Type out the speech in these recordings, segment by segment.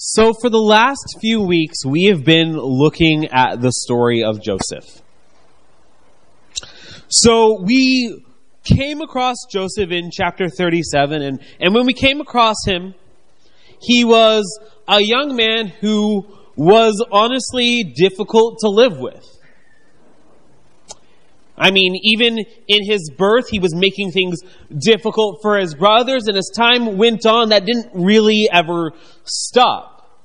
So for the last few weeks, we have been looking at the story of Joseph. So we came across Joseph in chapter 37, and when we came across him, he was a young man who was honestly difficult to live with. I mean, even in his birth, he was making things difficult for his brothers, and as time went on, that didn't really ever stop.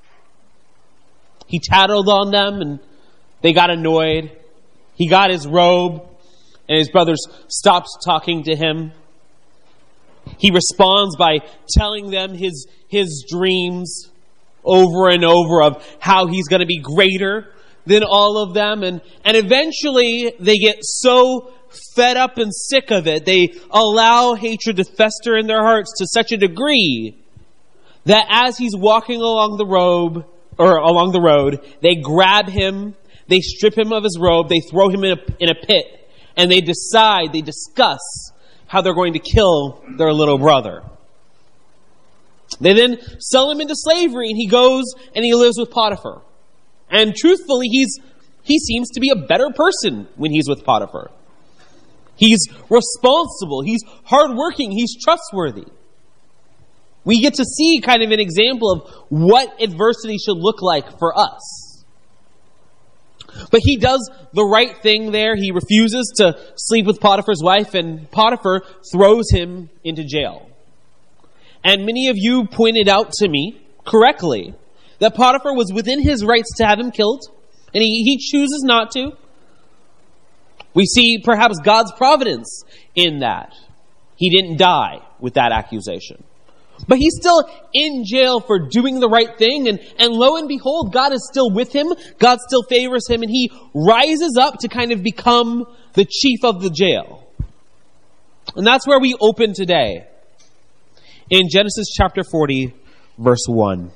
He tattled on them, and they got annoyed. He got his robe, and his brothers stopped talking to him. He responds by telling them his dreams over and over of how he's going to be greater than all of them. And eventually they get so fed up and sick of it, they allow hatred to fester in their hearts to such a degree that as he's walking along the road, they grab him, they strip him of his robe, they throw him in a pit, and they discuss how they're going to kill their little brother. They then sell him into slavery, and he goes and he lives with Potiphar. And truthfully, he seems to be a better person when he's with Potiphar. He's responsible, he's hardworking, he's trustworthy. We get to see kind of an example of what adversity should look like for us. But he does the right thing there. He refuses to sleep with Potiphar's wife, and Potiphar throws him into jail. And many of you pointed out to me, correctly, that Potiphar was within his rights to have him killed, and he chooses not to. We see perhaps God's providence in that. He didn't die with that accusation. But he's still in jail for doing the right thing, and lo and behold, God is still with him, God still favors him, and he rises up to kind of become the chief of the jail. And that's where we open today, in Genesis chapter 40, verse 1.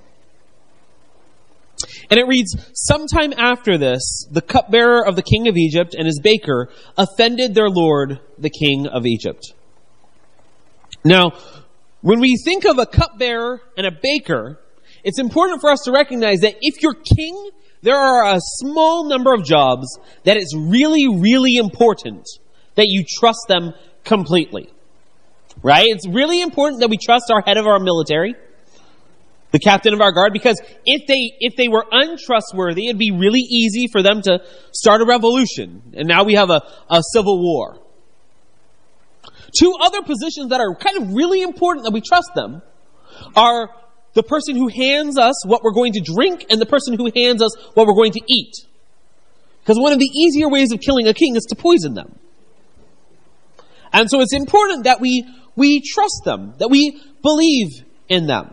And it reads, "Sometime after this, the cupbearer of the king of Egypt and his baker offended their lord, the king of Egypt." Now, when we think of a cupbearer and a baker, it's important for us to recognize that if you're king, there are a small number of jobs that it's really, really important that you trust them completely. Right? It's really important that we trust our head of our military, the captain of our guard, because if they were untrustworthy, it'd be really easy for them to start a revolution. And now we have a civil war. Two other positions that are kind of really important that we trust them are the person who hands us what we're going to drink and the person who hands us what we're going to eat. Because one of the easier ways of killing a king is to poison them. And so it's important that we trust them, that we believe in them.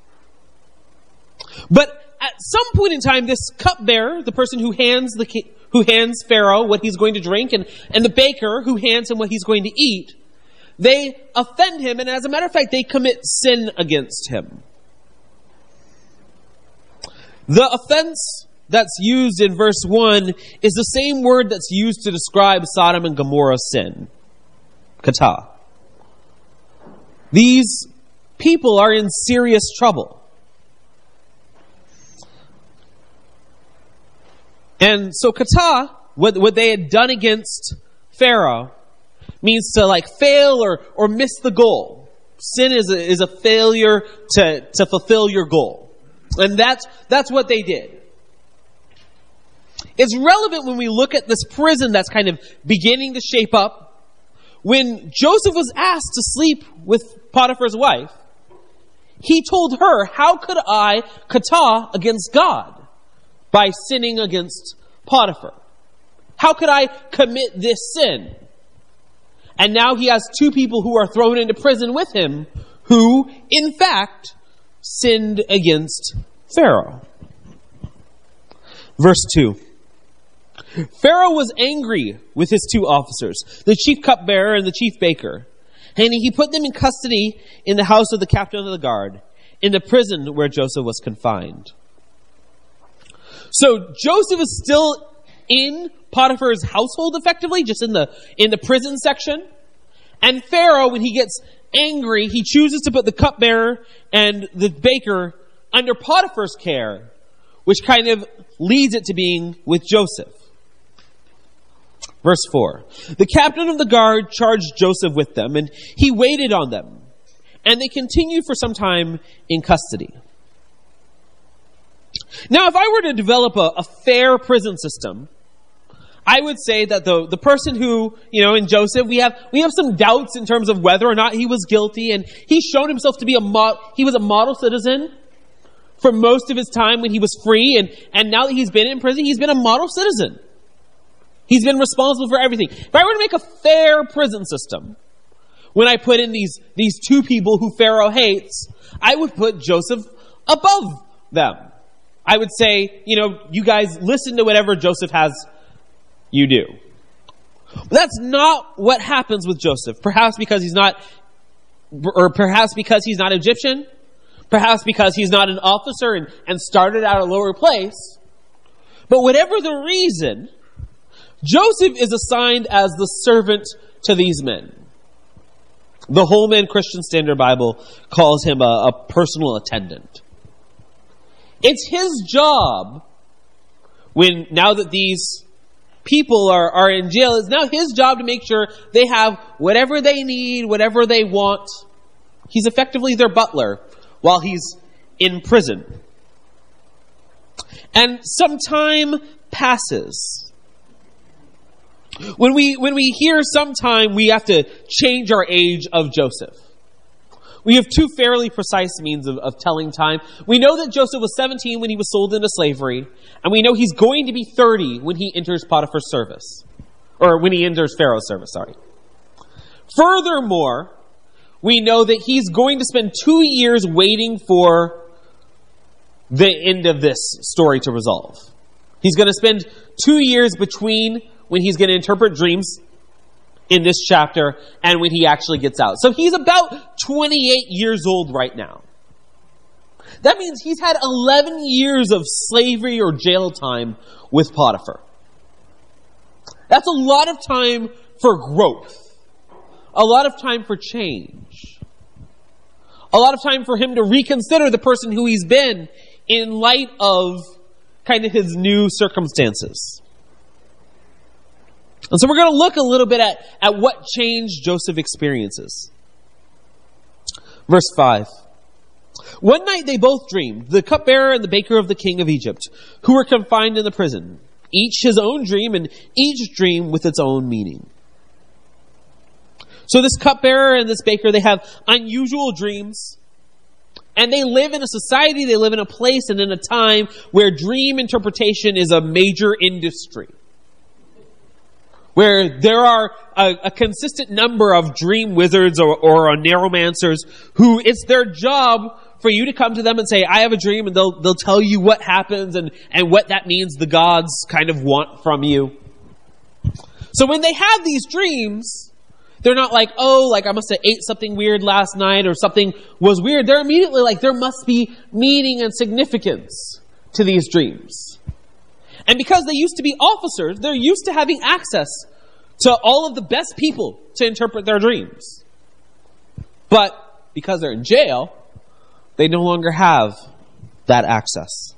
But at some point in time, this cupbearer, the person who hands Pharaoh what he's going to drink, and the baker who hands him what he's going to eat, they offend him, and as a matter of fact, they commit sin against him. The offense that's used in verse 1 is the same word that's used to describe Sodom and Gomorrah's sin. Kata. These people are in serious trouble. And so kata, what they had done against Pharaoh, means to fail or miss the goal. Sin is a failure to fulfill your goal. And that's what they did. It's relevant when we look at this prison that's kind of beginning to shape up. When Joseph was asked to sleep with Potiphar's wife, he told her, "How could I kata against God by sinning against Potiphar? How could I commit this sin?" And now he has two people who are thrown into prison with him who, in fact, sinned against Pharaoh. Verse 2. Pharaoh was angry with his two officers, the chief cupbearer and the chief baker, and he put them in custody in the house of the captain of the guard, in the prison where Joseph was confined. So Joseph is still in Potiphar's household, effectively, just in the prison section. And Pharaoh, when he gets angry, he chooses to put the cupbearer and the baker under Potiphar's care, which kind of leads it to being with Joseph. Verse 4. The captain of the guard charged Joseph with them, and he waited on them. And they continued for some time in custody. Now, if I were to develop a fair prison system, I would say that the person who, in Joseph, we have some doubts in terms of whether or not he was guilty, and he's shown himself to be he was a model citizen for most of his time when he was free, and now that he's been in prison, he's been a model citizen. He's been responsible for everything. If I were to make a fair prison system, when I put in these two people who Pharaoh hates, I would put Joseph above them. I would say, you guys listen to whatever Joseph has you do. But that's not what happens with Joseph. Perhaps because he's not Egyptian. Perhaps because he's not an officer and started at a lower place. But whatever the reason, Joseph is assigned as the servant to these men. The Holman Christian Standard Bible calls him a personal attendant. It's his job, now that these people are in jail, it's now his job to make sure they have whatever they need, whatever they want. He's effectively their butler while he's in prison. And some time passes. When we hear sometime, we have to change our age of Joseph. We have two fairly precise means of telling time. We know that Joseph was 17 when he was sold into slavery, and we know he's going to be 30 when he enters Potiphar's service. Or when he enters Pharaoh's service, sorry. Furthermore, we know that he's going to spend 2 years waiting for the end of this story to resolve. He's going to spend 2 years between when he's going to interpret dreams in this chapter and when he actually gets out. So he's about 28 years old right now. That means he's had 11 years of slavery or jail time with Potiphar. That's a lot of time for growth. A lot of time for change. A lot of time for him to reconsider the person who he's been in light of kind of his new circumstances. And so we're going to look a little bit at what change Joseph experiences. Verse 5. One night they both dreamed, the cupbearer and the baker of the king of Egypt, who were confined in the prison, each his own dream and each dream with its own meaning. So this cupbearer and this baker, they have unusual dreams, and they live in a society, they live in a place and in a time where dream interpretation is a major industry. Where there are a consistent number of dream wizards or neuromancers who it's their job for you to come to them and say, I have a dream, and they'll tell you what happens and what that means the gods kind of want from you. So when they have these dreams, they're not like, I must have ate something weird last night or something was weird. They're immediately like, there must be meaning and significance to these dreams. And because they used to be officers, they're used to having access to all of the best people to interpret their dreams. But because they're in jail, they no longer have that access.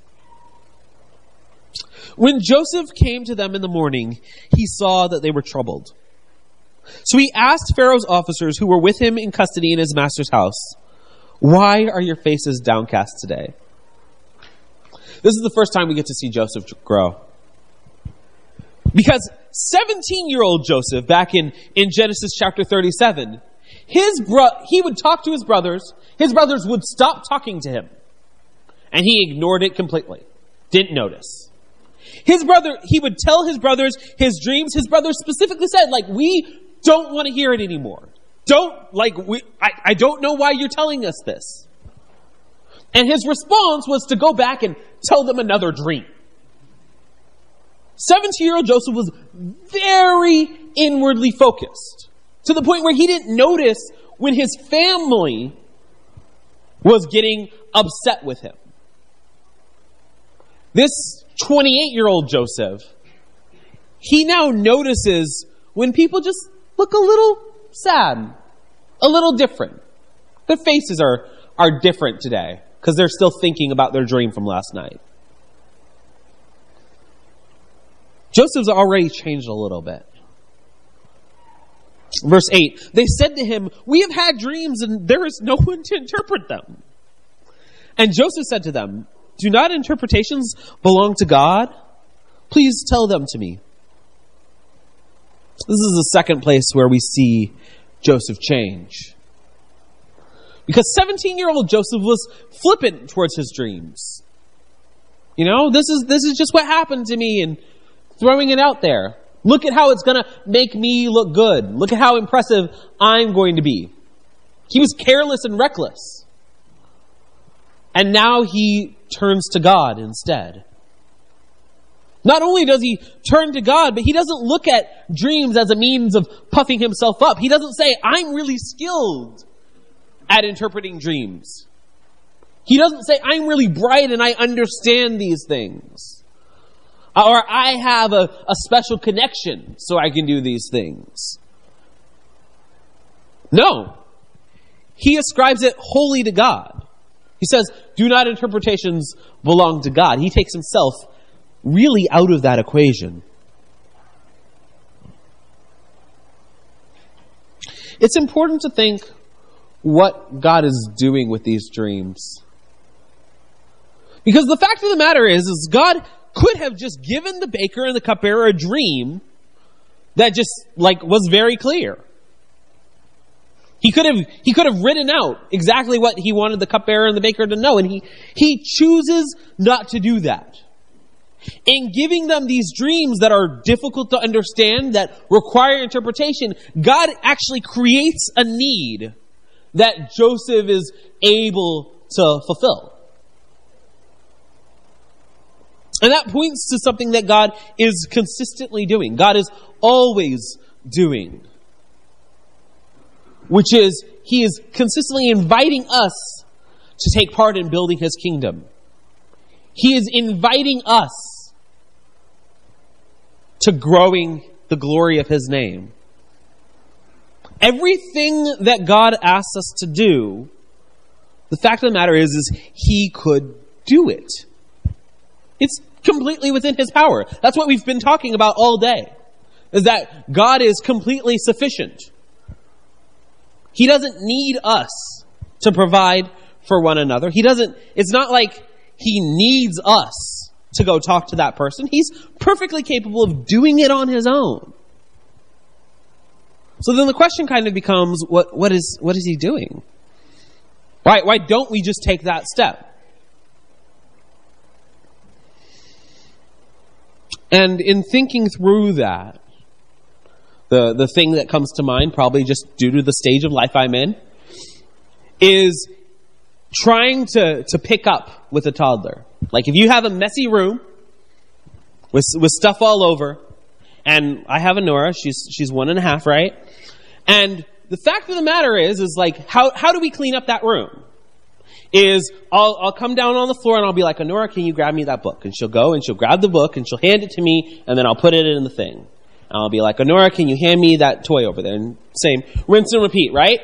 When Joseph came to them in the morning, he saw that they were troubled. So he asked Pharaoh's officers who were with him in custody in his master's house, "Why are your faces downcast today?" This is the first time we get to see Joseph grow. Because 17-year-old Joseph, back in Genesis chapter 37, he would talk to his brothers would stop talking to him. And he ignored it completely. Didn't notice. He would tell his brothers his dreams. His brothers specifically said, we don't want to hear it anymore. I don't know why you're telling us this. And his response was to go back and tell them another dream. 17-year-old Joseph was very inwardly focused, to the point where he didn't notice when his family was getting upset with him. This 28-year-old Joseph, he now notices when people just look a little sad, a little different. Their faces are different today. because they're still thinking about their dream from last night. Joseph's already changed a little bit. Verse 8, they said to him, "We have had dreams and there is no one to interpret them." And Joseph said to them, "Do not interpretations belong to God? Please tell them to me." This is the second place where we see Joseph change. Because 17-year-old Joseph was flippant towards his dreams. This is just what happened to me, and throwing it out there. Look at how it's going to make me look good. Look at how impressive I'm going to be. He was careless and reckless. And now he turns to God instead. Not only does he turn to God, but he doesn't look at dreams as a means of puffing himself up. He doesn't say, "I'm really skilled at interpreting dreams." He doesn't say, "I'm really bright and I understand these things." Or, "I have a special connection so I can do these things." No. He ascribes it wholly to God. He says, "Do not interpretations belong to God." He takes himself really out of that equation. It's important to think what God is doing with these dreams. Because the fact of the matter is God could have just given the baker and the cupbearer a dream that just was very clear. He could have written out exactly what he wanted the cupbearer and the baker to know, and he chooses not to do that. In giving them these dreams that are difficult to understand, that require interpretation, God actually creates a need that Joseph is able to fulfill. And that points to something that God is consistently doing. God is always doing. Which is, He is consistently inviting us to take part in building His kingdom. He is inviting us to growing the glory of His name. Everything that God asks us to do, the fact of the matter is He could do it. It's completely within His power. That's what we've been talking about all day. Is that God is completely sufficient. He doesn't need us to provide for one another. It's not like He needs us to go talk to that person. He's perfectly capable of doing it on His own. So then the question kind of becomes, what is He doing? Why don't we just take that step? And in thinking through that, the thing that comes to mind, probably just due to the stage of life I'm in, is trying to pick up with a toddler. Like if you have a messy room with stuff all over, and I have a Nora, she's 1.5, right? And the fact of the matter is like, how do we clean up that room? I'll come down on the floor and I'll be like, "Nora, can you grab me that book?" And she'll go and she'll grab the book and she'll hand it to me, and then I'll put it in the thing. And I'll be like, "Nora, can you hand me that toy over there?" And same, rinse and repeat, right?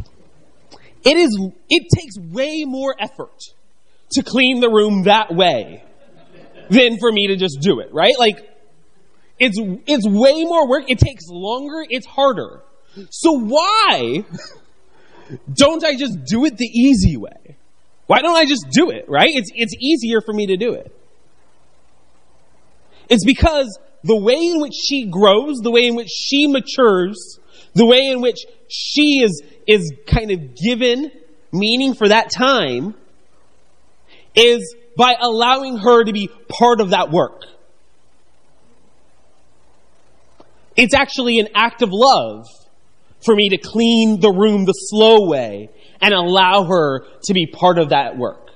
It takes way more effort to clean the room that way than for me to just do it, right? Like, it's way more work. It takes longer. It's harder. So why don't I just do it the easy way? Why don't I just do it, right? It's easier for me to do it. It's because the way in which she grows, the way in which she matures, the way in which she is kind of given meaning for that time is by allowing her to be part of that work. It's actually an act of love for me to clean the room the slow way and allow her to be part of that work.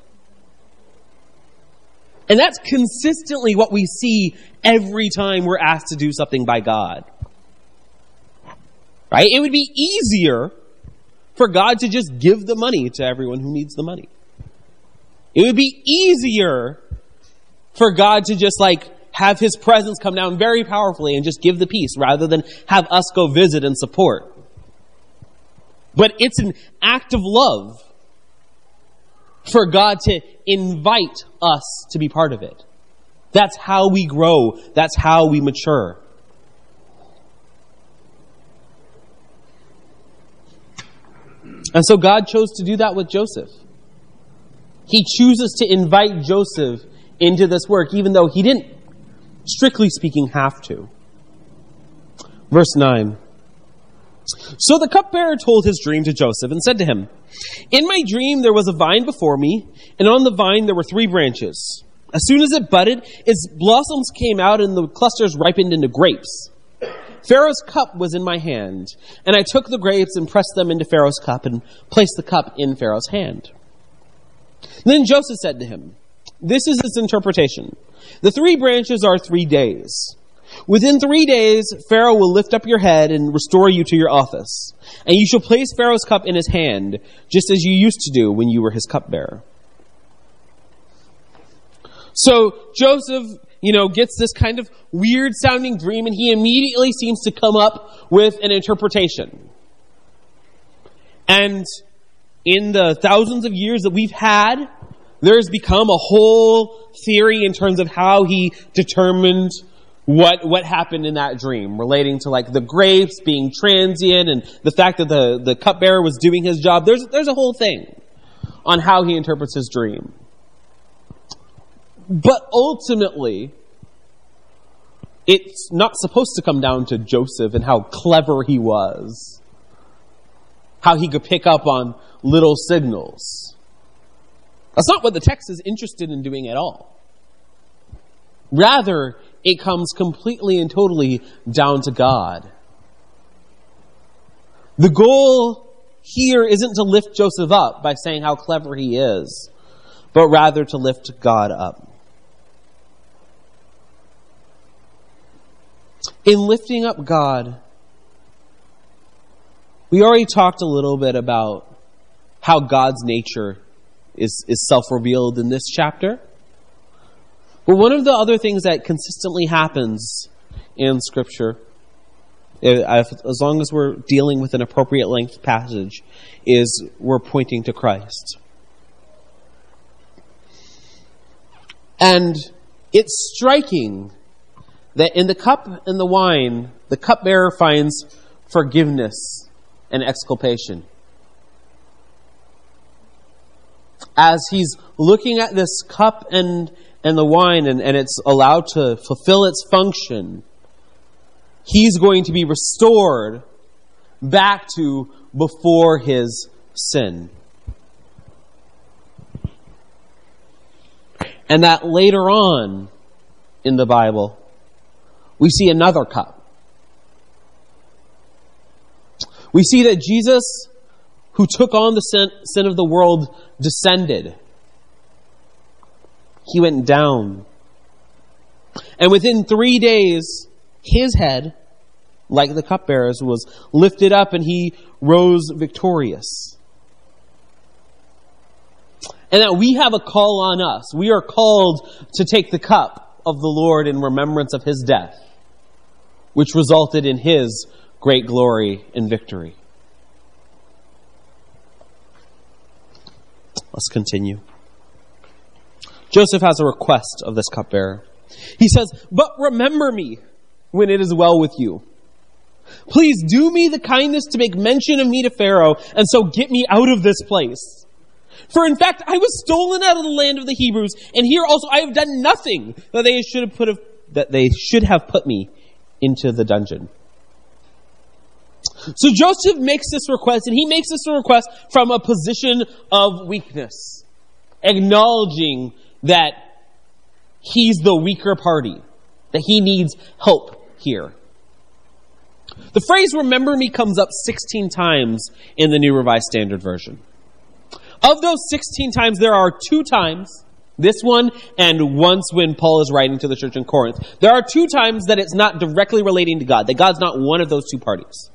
And that's consistently what we see every time we're asked to do something by God. Right? It would be easier for God to just give the money to everyone who needs the money. It would be easier for God to just have His presence come down very powerfully and just give the peace rather than have us go visit and support. But it's an act of love for God to invite us to be part of it. That's how we grow. That's how we mature. And so God chose to do that with Joseph. He chooses to invite Joseph into this work, even though he didn't, strictly speaking, have to. Verse 9. So the cupbearer told his dream to Joseph and said to him, "In my dream there was a vine before me, and on the vine there were 3 branches. As soon as it budded, its blossoms came out and the clusters ripened into grapes. Pharaoh's cup was in my hand, and I took the grapes and pressed them into Pharaoh's cup and placed the cup in Pharaoh's hand." Then Joseph said to him, "This is its interpretation. The 3 branches are 3 days. Within 3 days, Pharaoh will lift up your head and restore you to your office. And you shall place Pharaoh's cup in his hand, just as you used to do when you were his cupbearer." So Joseph, gets this kind of weird sounding dream, and he immediately seems to come up with an interpretation. And in the thousands of years that we've had, there's become a whole theory in terms of how he determined what happened in that dream, relating to the grapes being transient and the fact that the cupbearer was doing his job. There's a whole thing on how he interprets his dream. But ultimately, it's not supposed to come down to Joseph and how clever he was, how he could pick up on little signals. That's not what the text is interested in doing at all. Rather, it comes completely and totally down to God. The goal here isn't to lift Joseph up by saying how clever he is, but rather to lift God up. In lifting up God, we already talked a little bit about how God's nature is self-revealed in this chapter. But one of the other things that consistently happens in Scripture, as long as we're dealing with an appropriate length passage, is we're pointing to Christ. And it's striking that in the cup and the wine, the cupbearer finds forgiveness and exculpation. As he's looking at this cup and the wine and it's allowed to fulfill its function, he's going to be restored back to before his sin. And that later on in the Bible, we see another cup. We see that Jesus, who took on the sin of the world, descended. He went down. And within 3 days, his head, like the cupbearer's, was lifted up and he rose victorious. And that we have a call on us. We are called to take the cup of the Lord in remembrance of his death, which resulted in his great glory and victory. Let's continue. Joseph has a request of this cupbearer. He says, "But remember me when it is well with you. Please do me the kindness to make mention of me to Pharaoh, and so get me out of this place. For in fact, I was stolen out of the land of the Hebrews, and here also I have done nothing that they should have put me into the dungeon." So Joseph makes this request, and he makes this request from a position of weakness, acknowledging that he's the weaker party, that he needs help here. The phrase "remember me" comes up 16 times in the New Revised Standard Version. Of those 16 times, there are 2 times, this one and once when Paul is writing to the church in Corinth, there are 2 times that it's not directly relating to God, that God's not one of those 2 parties.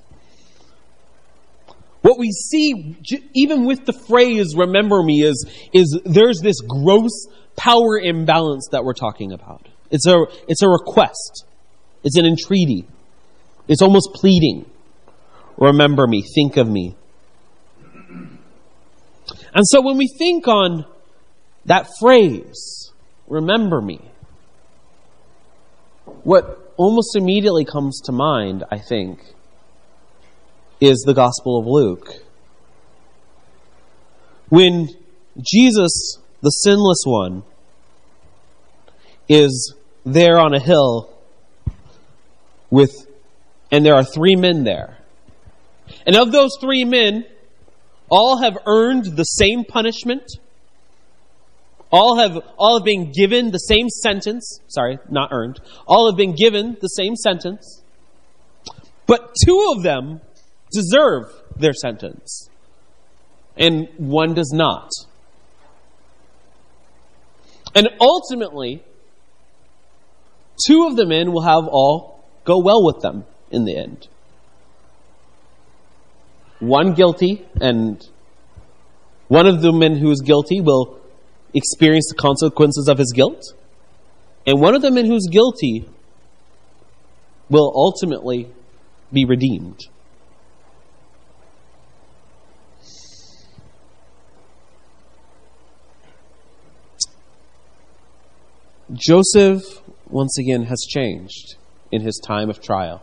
What we see, even with the phrase "remember me," is there's this gross power imbalance that we're talking about. It's a request. It's an entreaty. It's almost pleading. Remember me. Think of me. And so when we think on That phrase, remember me, what almost immediately comes to mind, I think, is the Gospel of Luke. When Jesus, the sinless one, is there on a hill and there are 3 men there. And of those 3 men, all have earned the same punishment. All have been given the same sentence. Sorry, not earned. All have been given the same sentence. But 2 of them deserve their sentence. And 1 does not. And ultimately, 2 of the men will have all go well with them in the end. 1 guilty, and one of the men who is guilty will experience the consequences of his guilt. And one of the men who's guilty will ultimately be redeemed. Joseph, once again, has changed in his time of trial.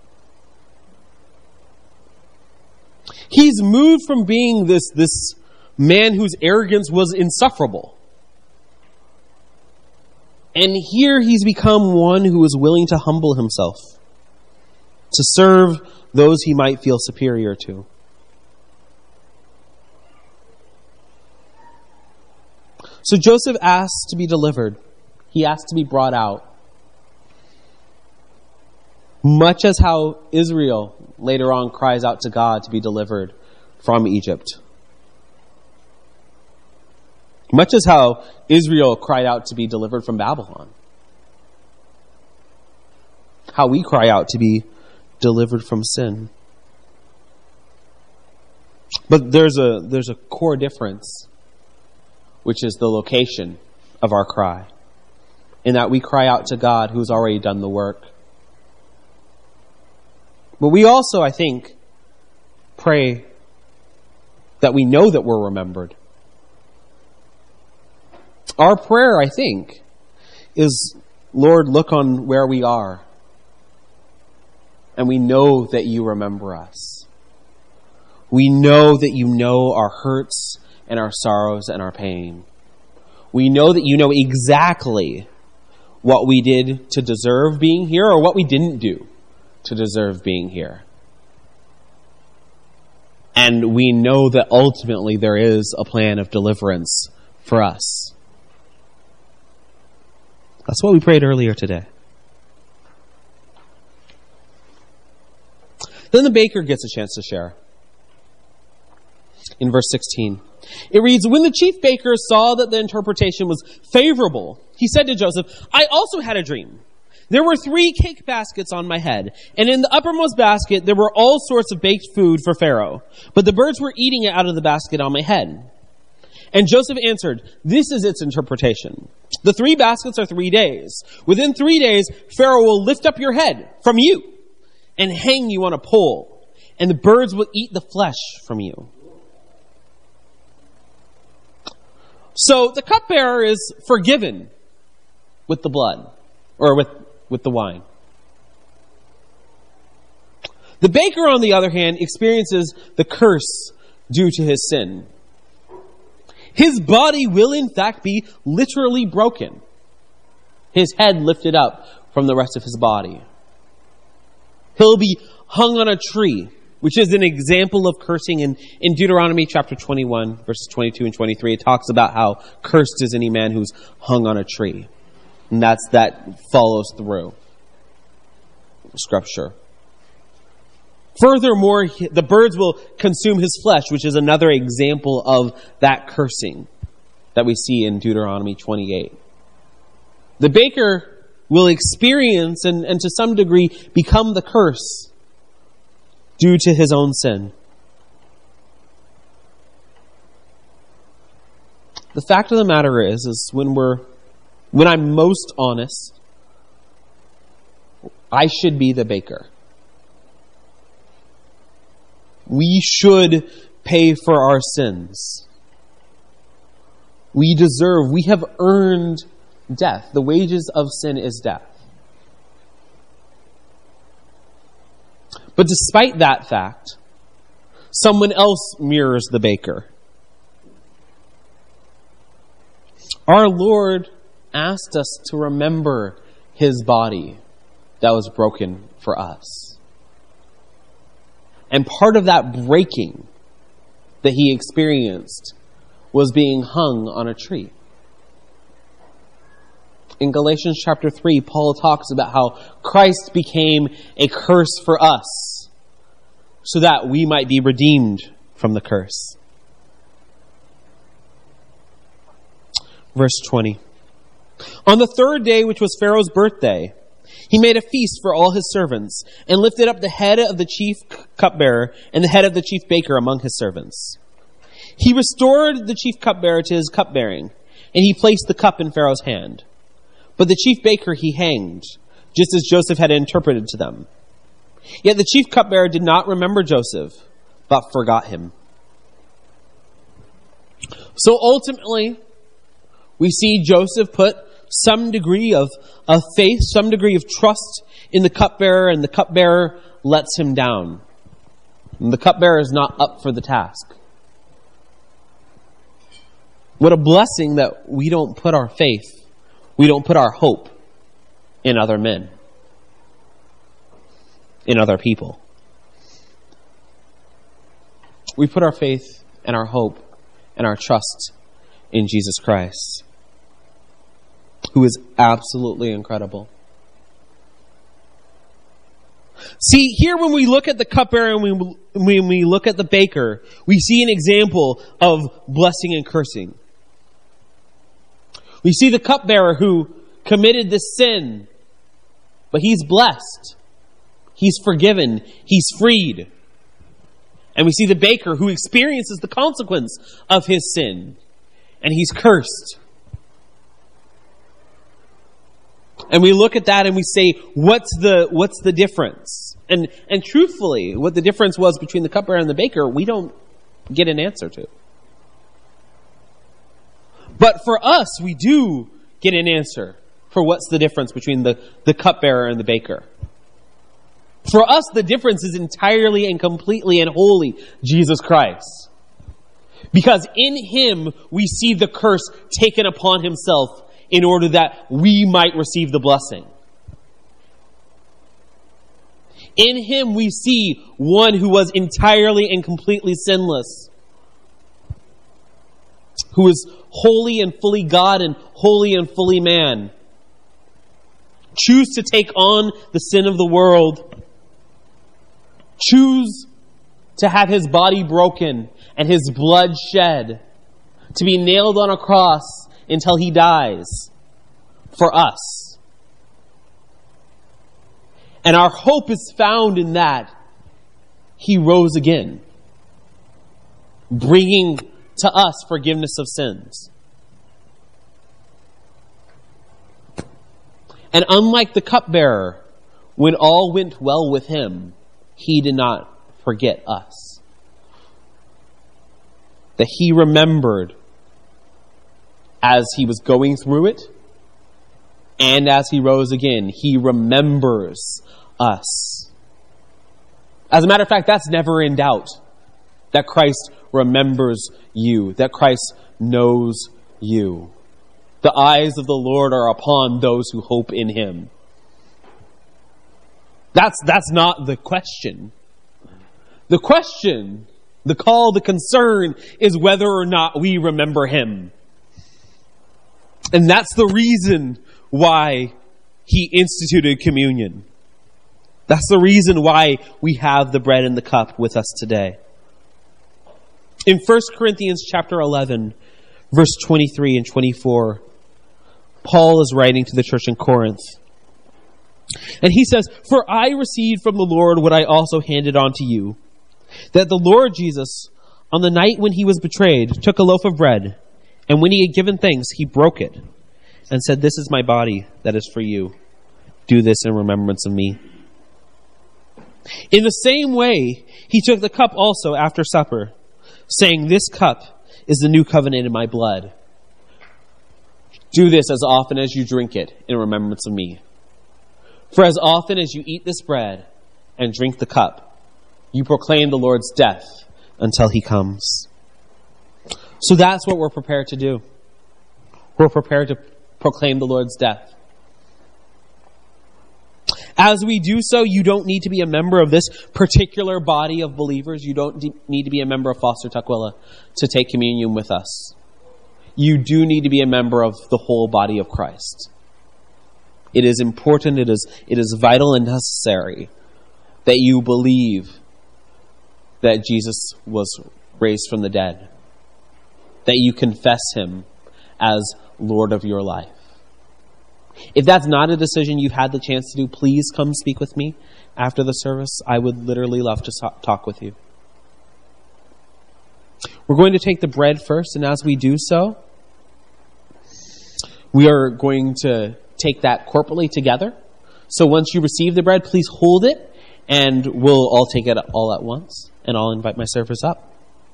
He's moved from being this man whose arrogance was insufferable. And here he's become one who is willing to humble himself, to serve those he might feel superior to. So Joseph asks to be delivered. He asks to be brought out. Much as how Israel later on cries out to God to be delivered from Egypt. Much as how Israel cried out to be delivered from Babylon. How we cry out to be delivered from sin. But there's a core difference, which is the location of our cry. In that we cry out to God who's already done the work. But we also, I think, pray that we know that we're remembered. Our prayer, I think, is, Lord, look on where we are. And we know that you remember us. We know that you know our hurts and our sorrows and our pain. We know that you know exactly what we did to deserve being here or what we didn't do to deserve being here. And we know that ultimately there is a plan of deliverance for us. That's what we prayed earlier today. Then the baker gets a chance to share. In verse 16, it reads, "When the chief baker saw that the interpretation was favorable, he said to Joseph, 'I also had a dream. There were 3 cake baskets on my head, and in the uppermost basket there were all sorts of baked food for Pharaoh, but the birds were eating it out of the basket on my head.' And Joseph answered, 'This is its interpretation. The 3 baskets are 3 days. Within 3 days, Pharaoh will lift up your head from you and hang you on a pole, and the birds will eat the flesh from you.'" So the cupbearer is forgiven with the blood, or with the wine. The baker, on the other hand, experiences the curse due to his sin. His body will in fact be literally broken. His head lifted up from the rest of his body. He'll be hung on a tree, which is an example of cursing. In Deuteronomy chapter 21, verses 22 and 23, it talks about how cursed is any man who's hung on a tree. And that follows through Scripture. Furthermore, the birds will consume his flesh, which is another example of that cursing that we see in Deuteronomy 28. The baker will experience and to some degree become the curse due to his own sin. The fact of the matter is when I'm most honest, I should be the baker. We should pay for our sins. We have earned death. The wages of sin is death. But despite that fact, someone else mirrors the baker. Our Lord asked us to remember his body that was broken for us. And part of that breaking that he experienced was being hung on a tree. In Galatians chapter 3, Paul talks about how Christ became a curse for us so that we might be redeemed from the curse. Verse 20. On the third day, which was Pharaoh's birthday, he made a feast for all his servants and lifted up the head of the chief cupbearer and the head of the chief baker among his servants. He restored the chief cupbearer to his cupbearing, and he placed the cup in Pharaoh's hand. But the chief baker he hanged, just as Joseph had interpreted to them. Yet the chief cupbearer did not remember Joseph, but forgot him. So ultimately, we see Joseph put some degree of faith, some degree of trust in the cupbearer, and the cupbearer lets him down. And the cupbearer is not up for the task. What a blessing that we don't put our faith, we don't put our hope in other men, in other people. We put our faith and our hope and our trust in Jesus Christ, who is absolutely incredible. See, here when we look at the cupbearer and when we look at the baker, we see an example of blessing and cursing. We see the cupbearer who committed this sin, but he's blessed. He's forgiven. He's freed. And we see the baker who experiences the consequence of his sin, and he's cursed. And we look at that and we say, what's the difference? And truthfully, what the difference was between the cupbearer and the baker, we don't get an answer to. But for us, we do get an answer for what's the difference between the cupbearer and the baker. For us, the difference is entirely and completely and wholly Jesus Christ. Because in him, we see the curse taken upon himself in order that we might receive the blessing. In him, we see one who was entirely and completely sinless, who is holy and fully God and holy and fully man, choose to take on the sin of the world, choose to have his body broken and his blood shed, to be nailed on a cross until he dies for us. And our hope is found in that he rose again, bringing to us forgiveness of sins. And unlike the cupbearer, when all went well with him, he did not forget us. That he remembered as he was going through it, and as he rose again, he remembers us. As a matter of fact, that's never in doubt. That Christ remembers you. That Christ knows you. The eyes of the Lord are upon those who hope in him. That's not the question. The question, the call, the concern is whether or not we remember him. And that's the reason why he instituted communion. That's the reason why we have the bread and the cup with us today. In 1 Corinthians chapter 11, verse 23 and 24, Paul is writing to the church in Corinth. And he says, "For I received from the Lord what I also handed on to you, that the Lord Jesus, on the night when he was betrayed, took a loaf of bread, and when he had given thanks, he broke it, and said, 'This is my body that is for you. Do this in remembrance of me.' In the same way, he took the cup also after supper, saying, 'This cup is the new covenant in my blood. Do this as often as you drink it in remembrance of me. For as often as you eat this bread and drink the cup, you proclaim the Lord's death until he comes. So that's what we're prepared to do. We're prepared to proclaim the Lord's death. As we do so, you don't need to be a member of this particular body of believers. You don't need to be a member of Foster Tukwila to take communion with us. You do need to be a member of the whole body of Christ. It is important, it is vital and necessary that you believe that Jesus was raised from the dead, that you confess him as Lord of your life. If that's not a decision you've had the chance to do, please come speak with me after the service. I would literally love to talk with you. We're going to take the bread first, and as we do so, we are going to take that corporately together. So once you receive the bread, please hold it, and we'll all take it all at once, and I'll invite my servers up.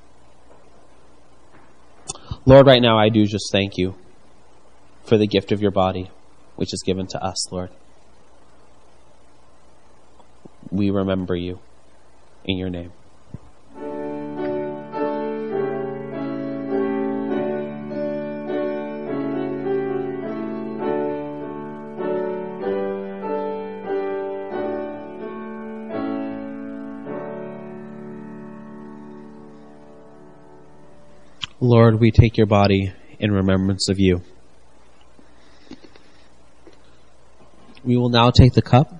Lord, right now I do just thank you for the gift of your body, which is given to us, Lord. We remember you in your name. Lord, we take your body in remembrance of you. We will now take the cup.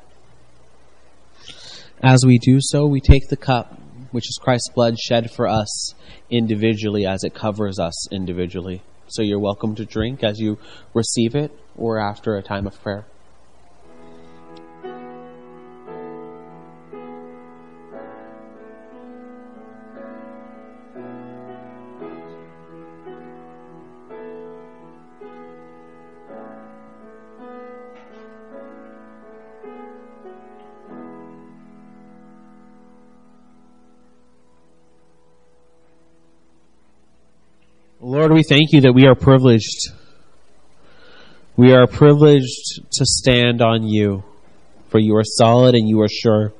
As we do so, we take the cup, which is Christ's blood shed for us individually as it covers us individually. So you're welcome to drink as you receive it or after a time of prayer. Lord, we thank you that we are privileged. We are privileged to stand on you, for you are solid and you are sure.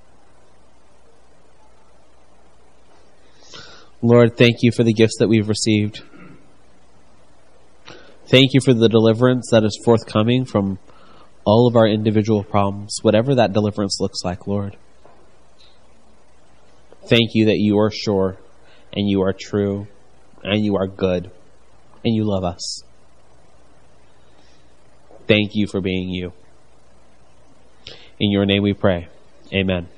Lord, thank you for the gifts that we've received. Thank you for the deliverance that is forthcoming from all of our individual problems, whatever that deliverance looks like, Lord. Thank you that you are sure and you are true. And you are good, and you love us. Thank you for being you. In your name we pray. Amen.